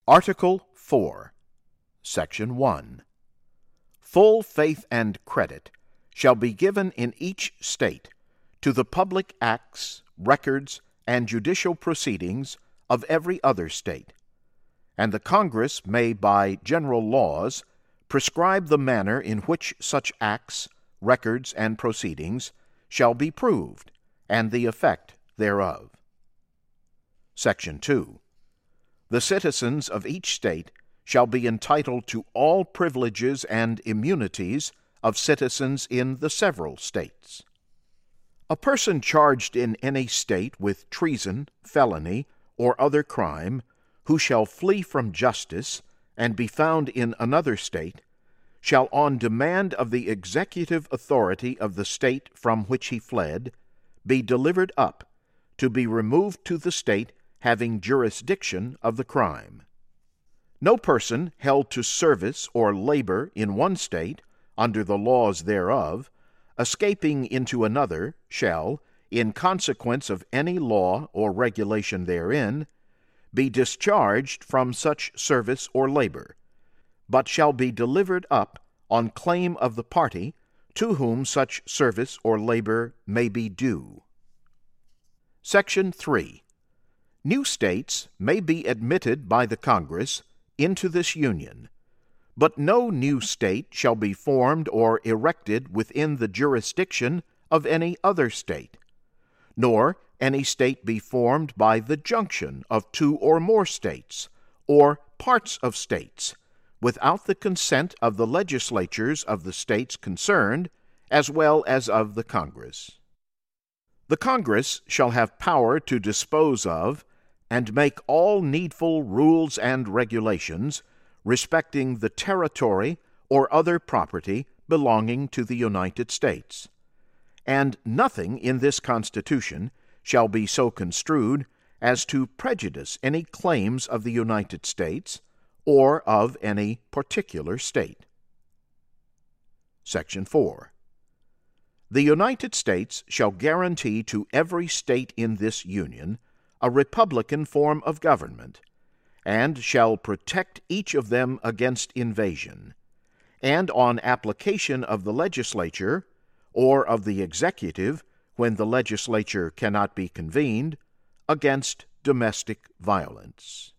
Article 4, Section 1. Full faith and credit shall be given in each state to the public acts, records, and judicial proceedings of every other state, and the Congress may by general laws prescribe the manner in which such acts, records, and proceedings shall be proved, and the effect thereof. Section 2. The citizens of each state shall be entitled to all privileges and immunities of citizens in the several states. A person charged in any state with treason, felony, or other crime, who shall flee from justice and be found in another state, shall on demand of the executive authority of the state from which he fled, be delivered up, to be removed to the state having jurisdiction of the crime. No person held to service or labor in one state, under the laws thereof, escaping into another, shall, in consequence of any law or regulation therein, be discharged from such service or labor, but shall be delivered up on claim of the party to whom such service or labor may be due. Section 3. New states may be admitted by the Congress into this Union, but no new state shall be formed or erected within the jurisdiction of any other state, nor any state be formed by the junction of two or more states, or parts of states, without the consent of the legislatures of the states concerned, as well as of the Congress. The Congress shall have power to dispose of and make all needful rules and regulations respecting the territory or other property belonging to the United States, and nothing in this Constitution shall be so construed as to prejudice any claims of the United States or of any particular state. Section 4. The United States shall guarantee to every state in this Union a republican form of government, and shall protect each of them against invasion, and on application of the legislature, or of the executive, when the legislature cannot be convened, against domestic violence.